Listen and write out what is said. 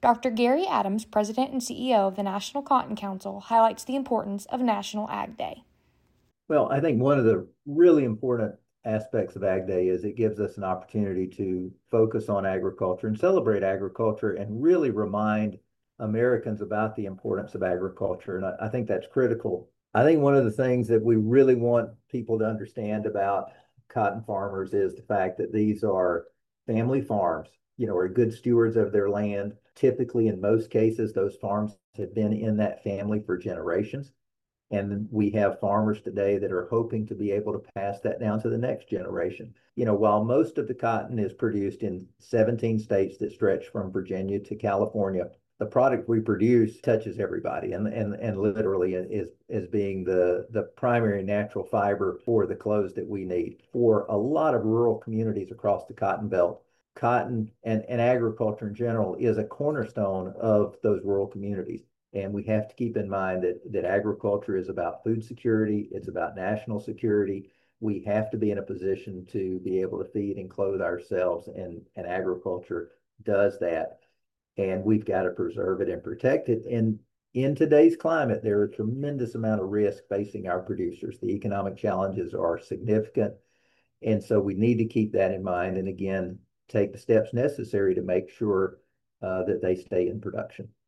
Dr. Gary Adams, President and CEO of the National Cotton Council, highlights the importance of National Ag Day. Well, I think one of the really important aspects of Ag Day is it gives us an opportunity to focus on agriculture and celebrate agriculture and really remind Americans about the importance of agriculture. And I think that's critical. I think one of the things that we really want people to understand about cotton farmers is the fact that these are family farms, are good stewards of their land. Typically, in most cases, those farms have been in that family for generations. And we have farmers today that are hoping to be able to pass that down to the next generation. While most of the cotton is produced in 17 states that stretch from Virginia to California, the product we produce touches everybody and literally is being the primary natural fiber for the clothes that we need. For a lot of rural communities across the Cotton Belt, cotton and agriculture in general is a cornerstone of those rural communities. And we have to keep in mind that agriculture is about food security. It's about national security. We have to be in a position to be able to feed and clothe ourselves, and agriculture does that. And we've got to preserve it and protect it. And in today's climate, there are a tremendous amount of risk facing our producers. The economic challenges are significant. And so we need to keep that in mind. And again, take the steps necessary to make sure that they stay in production.